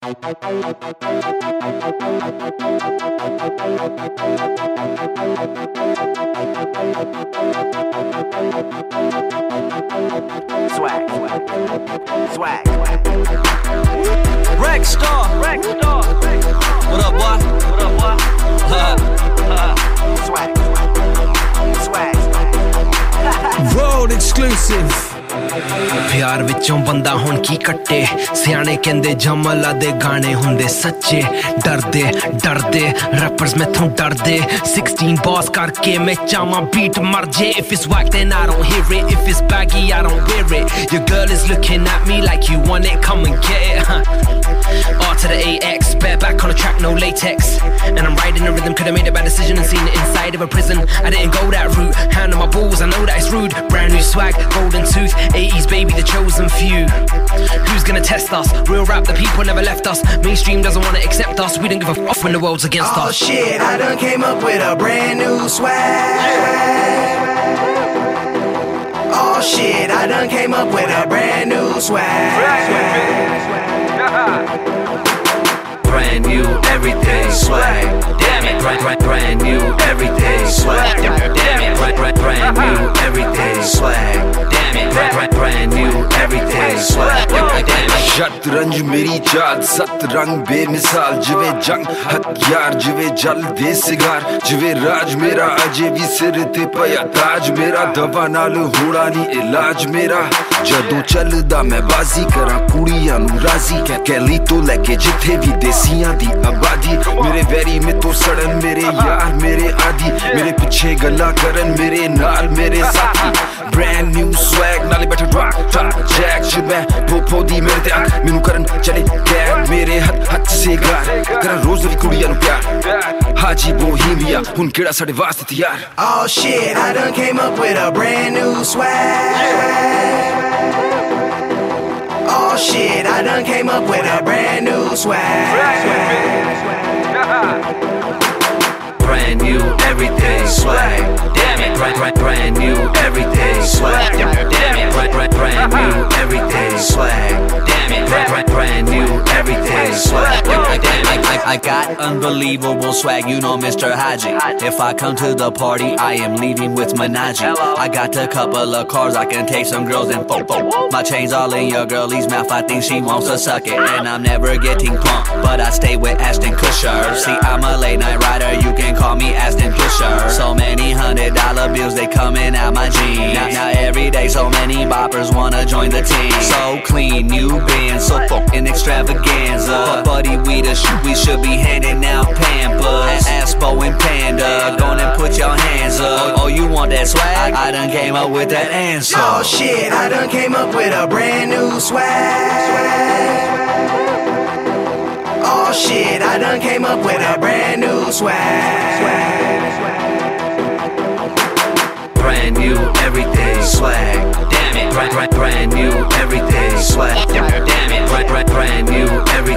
Swag. Rexstar. What up, boy? Swag. World exclusive. प्यार विचों बंदा हुण की कट्टे सियाने कहंदे जमला दे गाने हुंदे सच्चे डरदे रैपर्स मैथों डरदे 16 bars करके मैं चामा बीट मर जे if it's whack then I don't hear it if it's baggy I don't wear it your girl is looking at me like you want it come and get it R to the AX bareback on the track no latex and I'm riding the rhythm could've made a bad decision and seen it inside of a prison I didn't go that route hand on my balls I know that it's rude brand new swag golden tooth 80s baby the chosen few who's gonna test us real rap the people never left us mainstream doesn't wanna accept us we don't give a f when the world's against us oh shit I done came up with a brand new swag oh shit I done came up with a brand new swag brand new everything swag damn it brand new everything swag damn it brand new everything swag damn it brand new everything swag damn it शतरंज मेरी चाल सत रंग बेमिसाल जिवे जंग हथियार जिवे जल दे cigar जिवे राज मेरा अजे भी सिर ते पया ताज मेरा दवा नाल होड़ा नी इलाज मेरा जदों चलदा मैं बाजी करा कुड़ियां नू राजी कैली तो लेके जिथे भी देसियां दी आबादी मेरे वैरी में तो सड़न मेरे यार मेरे आदि मेरे पीछे गल्ला करन मेरे नाल मेरे साथी brand new swag नाले बैठे drop top jack shit मैं पोपो दी मेरे ते मैनू करन चले गैर मेरे हथ से गार करन रोज दी कुड़ियां नू प्यार हाजी बोहीमिया हुन केड़ा साडे वास्ते तैयार oh shit I done came up with a brand new swag oh shit I done came up with a brand new swag brand new everything swag damn it brand new everything swag damn it brand new everything swag damn it brand new everything swag I got unbelievable swag, you know Mr. Haji. If I come to the party, I am leaving with Minaji. I got a couple of cars, I can take some girls and fo. My chains all in your girlie's mouth, I think she wants to suck it. And I'm never getting pumped, but I stay with Ashton Kutcher. See, I'm a late night rider, you can call me Ashton Kutcher. So many $100 bills, they coming out my jeans. Now every day, so many boppers wanna join the team. So clean, new band, so fucking extravaganza. But buddy, we should be handing out Pampers, Aspo and Panda. Go and put your hands up. Oh, you want that swag? I done came up with that answer. Oh shit, I done came up with a brand new swag. Oh shit, I done came up with a brand new swag. Brand new everything swag damn it brand new everything swag damn it brand new everything